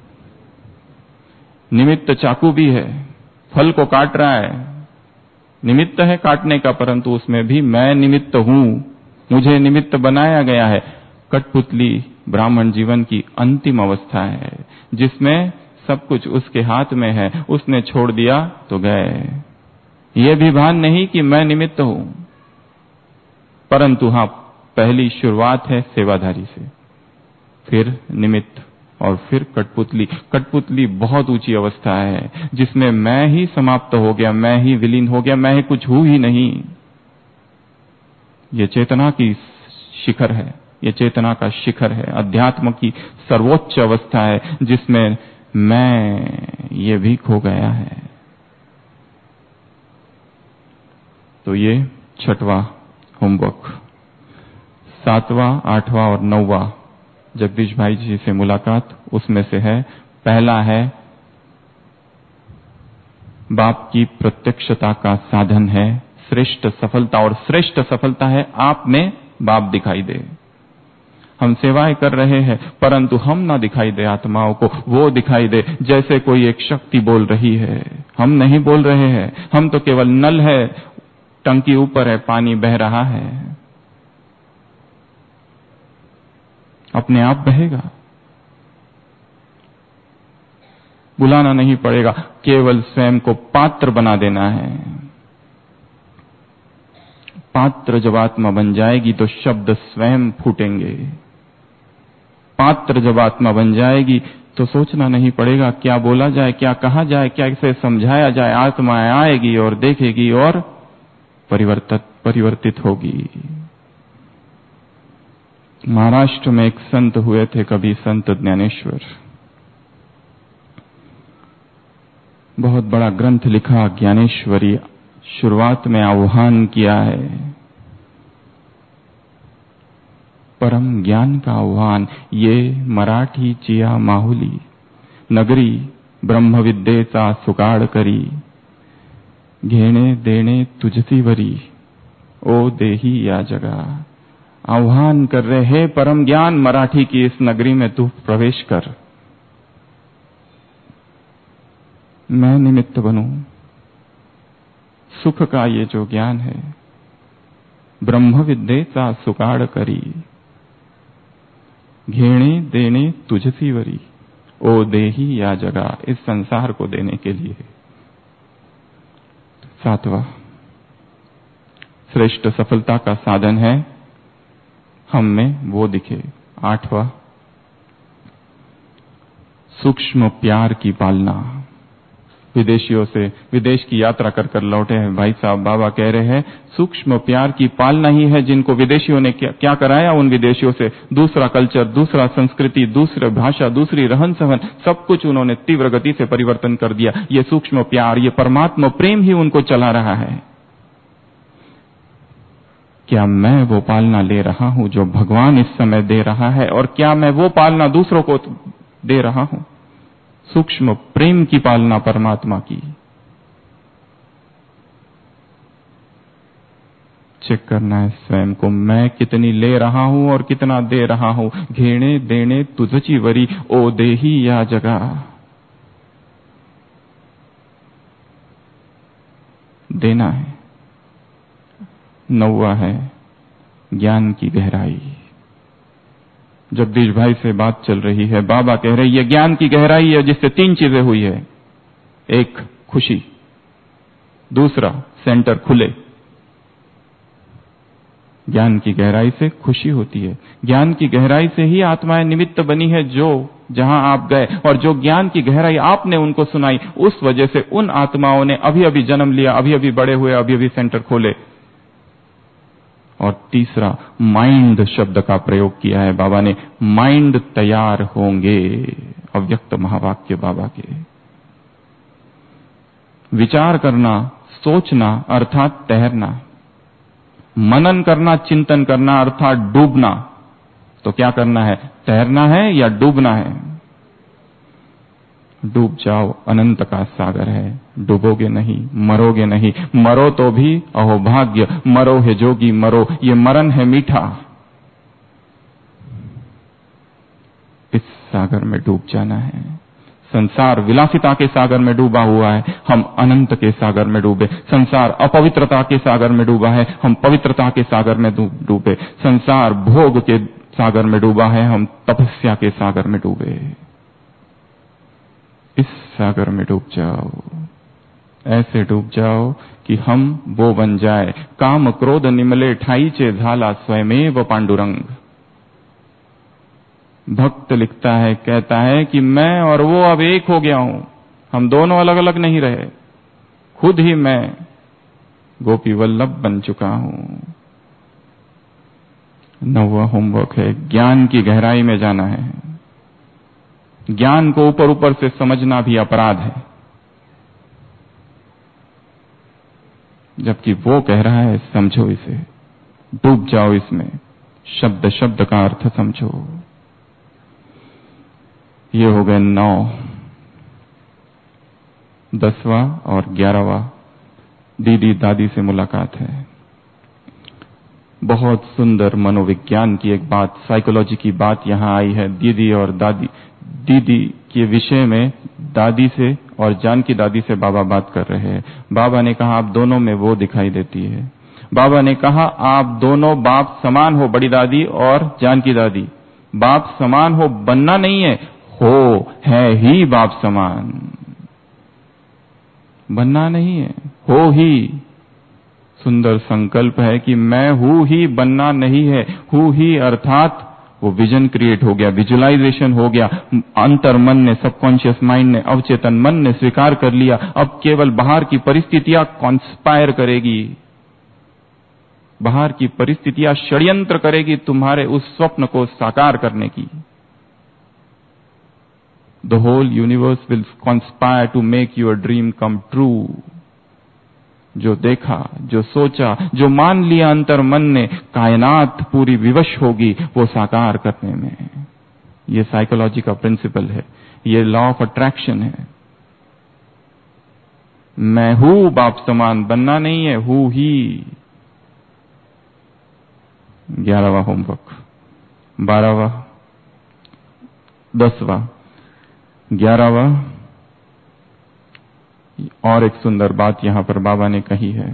निमित्त चाकू भी है, फल को काट रहा है, निमित्त है काटने का, परंतु उसमें भी मैं निमित्त हूं, मुझे निमित्त बनाया गया है। कठपुतली ब्राह्मण जीवन की अंतिम अवस्था है, जिसमें सब कुछ उसके हाथ में है, उसने छोड़ दिया तो गए। यह भी भान नहीं कि मैं निमित्त हूं, परंतु हां, पहली शुरुआत है सेवाधारी से, फिर निमित्त और फिर कठपुतली। कठपुतली बहुत ऊंची अवस्था है जिसमें मैं ही समाप्त हो गया, मैं ही विलीन हो गया, मैं ही कुछ हूं ही नहीं। ये चेतना की शिखर है, ये चेतना का शिखर है, अध्यात्म की सर्वोच्च अवस्था है जिसमें मैं ये भी खो गया है। तो ये 6वां होमवर्क। 7वां, 8वां और 9वां जगदीश भाई जी से मुलाकात, उसमें से है, पहला है बाप की प्रत्यक्षता का साधन है श्रेष्ठ सफलता, और श्रेष्ठ सफलता है आप में बाप दिखाई दे। हम सेवाएं कर रहे हैं परंतु हम ना दिखाई दे आत्माओं को, वो दिखाई दे जैसे कोई एक शक्ति बोल रही है। हम नहीं बोल रहे हैं, हम तो केवल नल है, टंकी ऊपर है, पानी बह रहा है, अपने आप बहेगा, बुलाना नहीं पड़ेगा, केवल स्वयं को पात्र बना देना है। पात्र जब आत्मा बन जाएगी तो शब्द स्वयं फूटेंगे। पात्र जब आत्मा बन जाएगी तो सोचना नहीं पड़ेगा क्या बोला जाए, क्या कहा जाए, क्या इसे समझाया जाए। आत्मा आएगी और देखेगी और परिवर्तित होगी। महाराष्ट्र में एक संत हुए थे कभी, संत ज्ञानेश्वर। बहुत बड़ा ग्रंथ लिखा ज्ञानेश्वरी, शुरुआत में आह्वान किया है परम ज्ञान का आह्वान। ये मराठी चिया माहुली नगरी ब्रह्म विद्येचा सुकाळ करी, घेणे देणे तुझसी वरी, ओ देही या जगा। आह्वान कर रहे हैं परम ज्ञान, मराठी की इस नगरी में तू प्रवेश कर, मैं निमित्त बनूं। सुख का ये जो ज्ञान है, ब्रह्म विद्येचा सुकाळ करी, घेणे देणे तुझसी वरी, ओ देही या जगा, इस संसार को देने के लिए। 7वां श्रेष्ठ सफलता का साधन है हम में वो दिखे। 8वां सूक्ष्म प्यार की पालना। विदेशियों से विदेश की यात्रा कर लौटे हैं भाई साहब, बाबा कह रहे हैं सूक्ष्म प्यार की पालना ही है जिनको विदेशियों ने क्या कराया। उन विदेशियों से दूसरा कल्चर, दूसरा संस्कृति, दूसरी भाषा, दूसरी रहन सहन, सब कुछ उन्होंने तीव्र गति से परिवर्तन कर दिया। ये सूक्ष्म प्यार, ये परमात्मा प्रेम ही उनको चला रहा है। क्या मैं वो पालना ले रहा हूं जो भगवान इस समय दे रहा है, और क्या मैं वो पालना दूसरों को दे रहा हूं? सूक्ष्म प्रेम की पालना परमात्मा की। चेक करना है स्वयं को, मैं कितनी ले रहा हूं और कितना दे रहा हूं। घेणे देणे तुझची वरी, ओ देही या जगा। देना है। 9वां है ज्ञान की गहराई। जगदीश भाई से बात चल रही है, बाबा कह रहे ये ज्ञान की गहराई है जिससे 3 चीजें हुई है। एक, खुशी। दूसरा, सेंटर खुले। ज्ञान की गहराई से खुशी होती है। ज्ञान की गहराई से ही आत्माएं निमित्त बनी है जो जहां आप गए, और जो ज्ञान की गहराई आपने उनको सुनाई, उस वजह से उन आत्माओं ने अभी अभी जन्म लिया, अभी अभी बड़े हुए, अभी अभी सेंटर खोले। और तीसरा, माइंड शब्द का प्रयोग किया है बाबा ने। माइंड तैयार होंगे, अव्यक्त महावाक्य बाबा के। विचार करना, सोचना अर्थात तैरना, मनन करना, चिंतन करना अर्थात डूबना। तो क्या करना है, तैरना है या डूबना है? डूब जाओ, अनंत का सागर है। डूबोगे नहीं, मरोगे नहीं। मरो तो भी अहोभाग्य, मरो है जोगी मरो, ये मरण है मीठा। इस सागर में डूब जाना है। संसार विलासिता के सागर में डूबा हुआ है, हम अनंत के सागर में डूबे। संसार अपवित्रता के सागर में डूबा है, हम पवित्रता के सागर में डूबे। संसार भोग के सागर में डूबा है, हम तपस्या के सागर में डूबे। इस सागर में डूब जाओ, ऐसे डूब जाओ कि हम वो बन जाए। काम क्रोध निमले ठाईचे झाला स्वयमेव पांडुरंग। भक्त लिखता है, कहता है कि मैं और वो अब एक हो गया हूं, हम दोनों अलग अलग नहीं रहे, खुद ही मैं गोपी वल्लभ बन चुका हूं। 9वां होमवर्क है, ज्ञान की गहराई में जाना है। ज्ञान को ऊपर ऊपर से समझना भी अपराध है, जबकि वो कह रहा है समझो इसे, डूब जाओ इसमें, शब्द शब्द का अर्थ समझो। ये हो गए 9। 10वां और 11वां दीदी दादी से मुलाकात है। बहुत सुंदर मनोविज्ञान की एक बात, साइकोलॉजी की बात यहां आई है। दीदी और दादी, दीदी के विषय में दादी से और जानकी दादी से बाबा बात कर रहे हैं। बाबा ने कहा आप दोनों में वो दिखाई देती है। बाबा ने कहा आप दोनों बाप समान हो, बड़ी दादी और जानकी दादी। बाप समान हो बनना नहीं है, हो है ही बाप समान, बनना नहीं है, हो ही। सुंदर संकल्प है कि मैं हूं ही, बनना नहीं है। हूं ही अर्थात वो विजन क्रिएट हो गया, विजुअलाइजेशन हो गया। अंतर मन ने, सबकॉन्शियस माइंड ने, अवचेतन मन ने स्वीकार कर लिया। अब केवल बाहर की परिस्थितियां कॉन्स्पायर करेगी, बाहर की परिस्थितियां षड्यंत्र करेगी तुम्हारे उस स्वप्न को साकार करने की। The whole universe will conspire to make your dream come true. जो देखा, जो सोचा, जो मान लिया अंतर मन ने, कायनात पूरी विवश होगी वो साकार करने में। ये साइकोलॉजी का प्रिंसिपल है, ये लॉ ऑफ अट्रैक्शन है। मैं हूं बाप समान, बनना नहीं है, हूं ही। 11वां होमवर्क, 12वां, 10वां, 11वां। और एक सुंदर बात यहां पर बाबा ने कही है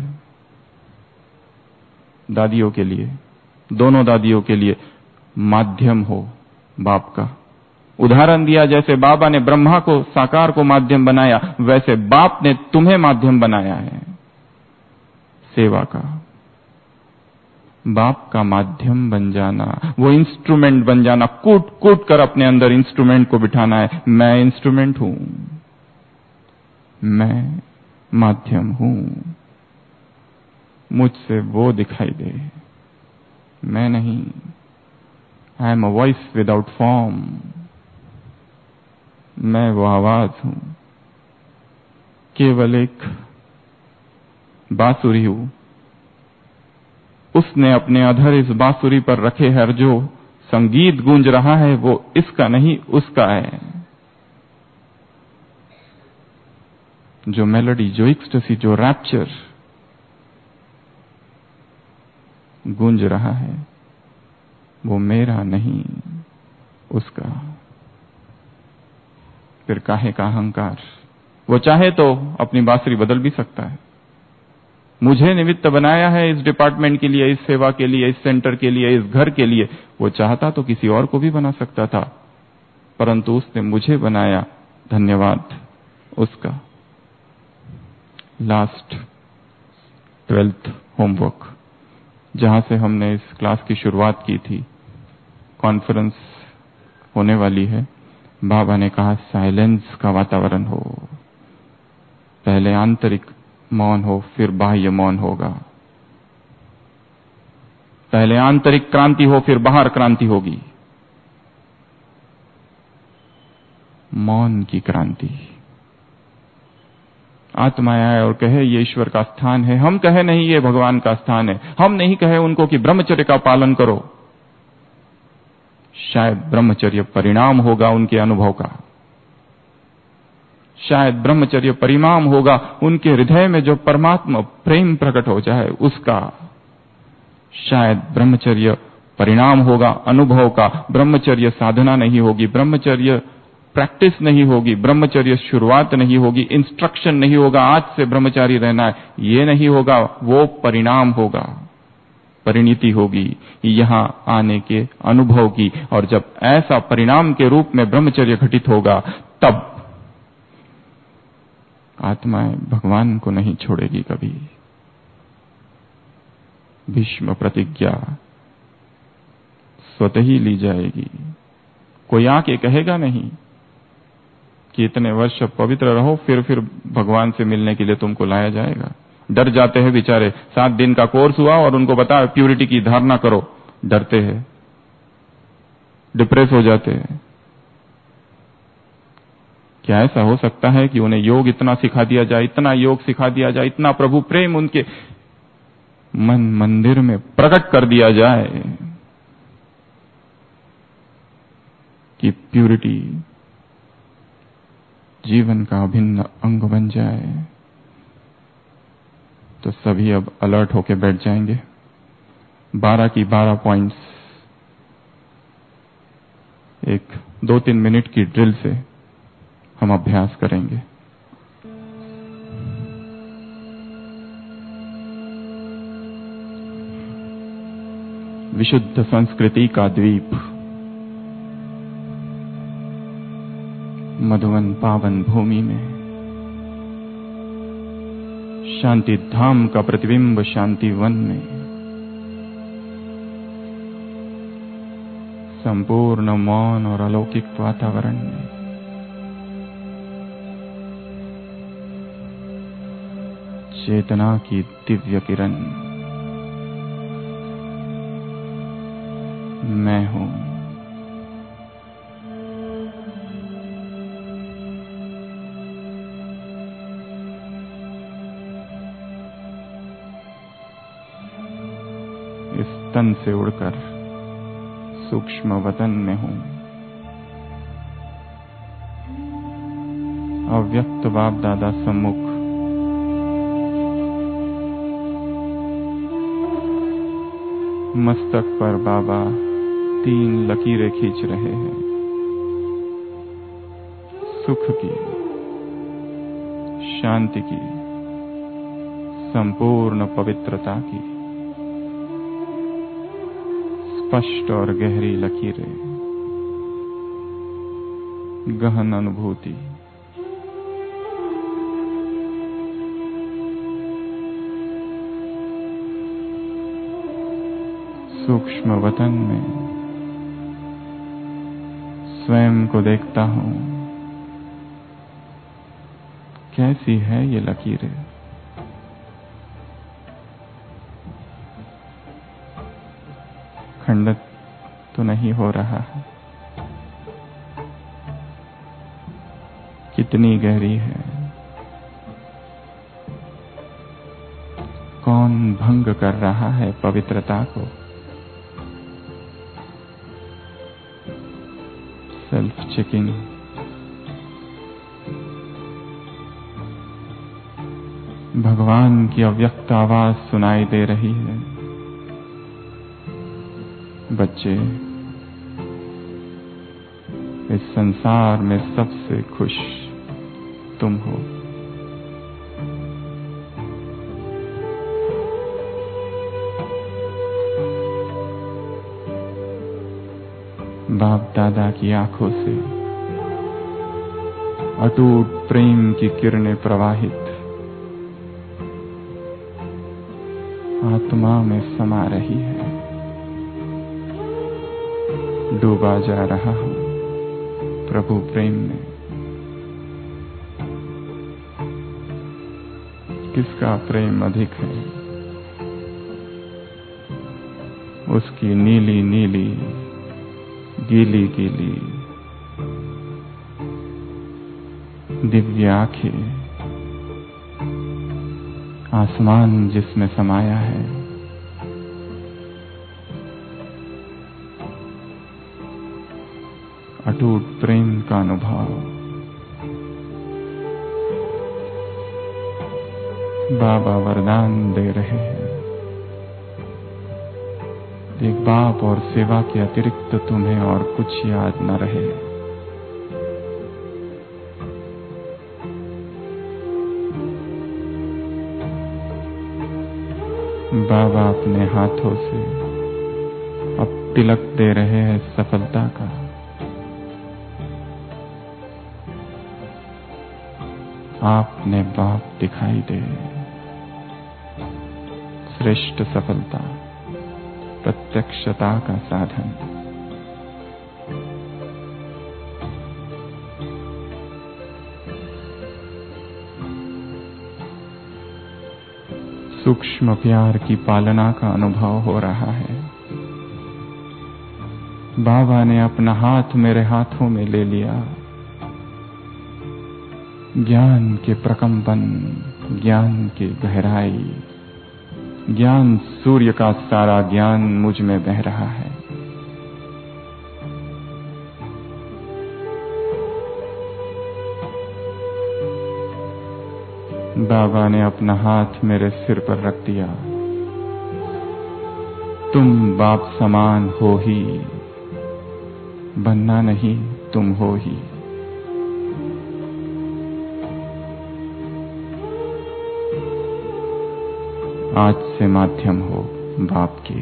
दादियों के लिए, दोनों दादियों के लिए, माध्यम हो बाप का। उदाहरण दिया, जैसे बाबा ने ब्रह्मा को साकार को माध्यम बनाया, वैसे बाप ने तुम्हें माध्यम बनाया है सेवा का। बाप का माध्यम बन जाना, वो इंस्ट्रूमेंट बन जाना, कूट कूट कर अपने अंदर इंस्ट्रूमेंट को बिठाना है। मैं इंस्ट्रूमेंट हूं, मैं माध्यम हूं, मुझसे वो दिखाई दे, मैं नहीं। I am a voice without form, मैं वो आवाज हूं, केवल एक बांसुरी हूं, उसने अपने अधर इस बांसुरी पर रखे है, जो संगीत गूंज रहा है वो इसका नहीं उसका है। जो मेलोडी, जो एक्सटेसी, जो रैप्चर गूंज रहा है वो मेरा नहीं उसका। फिर काहे का अहंकार? वो चाहे तो अपनी बांसुरी बदल भी सकता है। मुझे निमित्त बनाया है इस डिपार्टमेंट के लिए, इस सेवा के लिए, इस सेंटर के लिए, इस घर के लिए। वो चाहता तो किसी और को भी बना सकता था, परंतु उसने मुझे बनाया, धन्यवाद उसका। लास्ट 12th होमवर्क, जहां से हमने इस क्लास की शुरुआत की थी, कॉन्फ्रेंस होने वाली है। बाबा ने कहा साइलेंस का वातावरण हो, पहले आंतरिक मौन हो, फिर बाह्य मौन होगा। पहले आंतरिक क्रांति हो, फिर बाहर क्रांति होगी। मौन की क्रांति। आत्मा आए और कहे ये ईश्वर का स्थान है, हम कहे नहीं ये भगवान का स्थान है। हम नहीं कहे उनको कि ब्रह्मचर्य का पालन करो। शायद ब्रह्मचर्य परिणाम होगा उनके अनुभव का, शायद ब्रह्मचर्य परिणाम होगा उनके हृदय में जो परमात्मा प्रेम प्रकट हो जाए उसका। शायद ब्रह्मचर्य परिणाम होगा अनुभव का। ब्रह्मचर्य साधना नहीं होगी, ब्रह्मचर्य प्रैक्टिस नहीं होगी, ब्रह्मचर्य शुरुआत नहीं होगी, इंस्ट्रक्शन नहीं होगा आज से ब्रह्मचारी रहना है, ये नहीं होगा। वो परिणाम होगा, परिणति होगी यहां आने के अनुभव की। और जब ऐसा परिणाम के रूप में ब्रह्मचर्य घटित होगा, तब आत्माएं भगवान को नहीं छोड़ेगी कभी। भीष्म प्रतिज्ञा स्वतः ही ली जाएगी। कोई आके कहेगा नहीं कि इतने वर्ष पवित्र रहो, फिर भगवान से मिलने के लिए तुमको लाया जाएगा। डर जाते हैं बेचारे। 7 दिन का कोर्स हुआ और उनको बताया प्यूरिटी की धारणा करो, डरते हैं, डिप्रेस हो जाते हैं। क्या ऐसा हो सकता है कि उन्हें योग इतना सिखा दिया जाए, इतना योग सिखा दिया जाए, इतना प्रभु प्रेम उनके मन मंदिर में प्रकट कर दिया जाए कि प्यूरिटी जीवन का अभिन्न अंग बन जाए? तो सभी अब अलर्ट होकर बैठ जाएंगे। 12 की 12 पॉइंट्स एक 2-3 मिनट की ड्रिल से हम अभ्यास करेंगे। विशुद्ध संस्कृति का द्वीप, मधुवन पावन भूमि में शांति धाम का प्रतिबिंब शांति वन में संपूर्ण मौन और अलौकिक वातावरण में चेतना की दिव्य किरण मैं हूं। इस तन से उड़कर सूक्ष्म वतन में हूं। अव्यक्त बाप दादा सम्मुख मस्तक पर बाबा 3 लकीरें खींच रहे हैं, सुख की, शांति की, संपूर्ण पवित्रता की। स्पष्ट और गहरी लकीरें, गहन अनुभूति। सूक्ष्म वतन में स्वयं को देखता हूं, कैसी है ये लकीरें। खंडित तो नहीं हो रहा है, कितनी गहरी है। कौन कौन भंग कर रहा है पवित्रता को? Self checking. भगवान की अव्यक्त आवाज सुनाई दे रही है। बच्चे, इस संसार में सबसे खुश तुम हो। बाप दादा की आंखों से अटूट प्रेम की किरणें प्रवाहित आत्मा में समा रही है। डूबा जा रहा हूं प्रभु प्रेम में। किसका प्रेम अधिक है? उसकी नीली नीली गीली गीली दिव्य आंखें, आसमान जिसमें समाया है। अटूट प्रेम का अनुभव। बाबा वरदान दे रहे हैं, एक बाप और सेवा के अतिरिक्त तुम्हें और कुछ याद न रहे। बाबा अपने हाथों से अब तिलक दे रहे हैं सफलता का। आपने बाप दिखाई दे। श्रेष्ठ सफलता, प्रत्यक्षता का साधन। सूक्ष्म प्यार की पालना का अनुभव हो रहा है। बाबा ने अपना हाथ मेरे हाथों में ले लिया। ज्ञान के प्रकंपन, ज्ञान की गहराई, ज्ञान सूर्य का सारा ज्ञान मुझ में बह रहा है। बाबा ने अपना हाथ मेरे सिर पर रख दिया। तुम बाप समान हो ही, बनना नहीं, तुम हो ही। आज से माध्यम हो बाप के।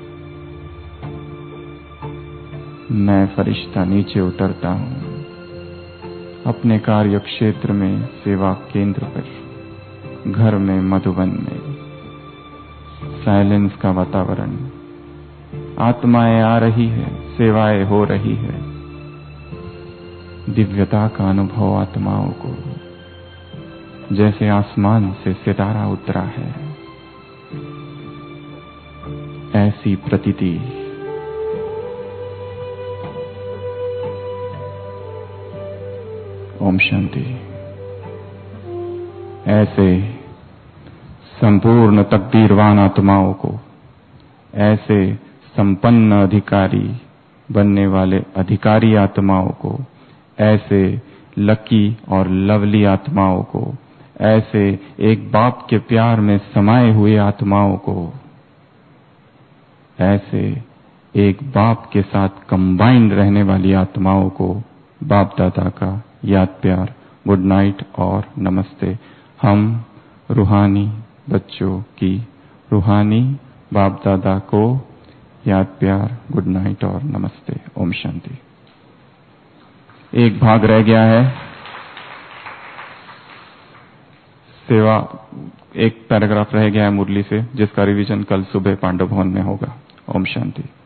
मैं फरिश्ता नीचे उतरता हूं अपने कार्य क्षेत्र में, सेवा केंद्र पर, घर में, मधुबन में। साइलेंस का वातावरण, आत्माएं आ रही है, सेवाएं हो रही है। दिव्यता का अनुभव आत्माओं को, जैसे आसमान से सितारा उतरा है, ऐसी प्रतीति। ओम शांति। ऐसे संपूर्ण तकदीरवान आत्माओं को, ऐसे संपन्न अधिकारी बनने वाले अधिकारी आत्माओं को, ऐसे लकी और लवली आत्माओं को, ऐसे एक बाप के प्यार में समाये हुए आत्माओं को, ऐसे एक बाप के साथ कंबाइंड रहने वाली आत्माओं को बाप दादा का याद प्यार, गुड नाइट और नमस्ते। हम रूहानी बच्चों की रूहानी बाप दादा को याद प्यार, गुड नाइट और नमस्ते। ओम शांति। एक भाग रह गया है, सेवा, एक पैराग्राफ रह गया है मुरली से, जिसका रिवीजन कल सुबह पांडव भवन में होगा। ओम शांति।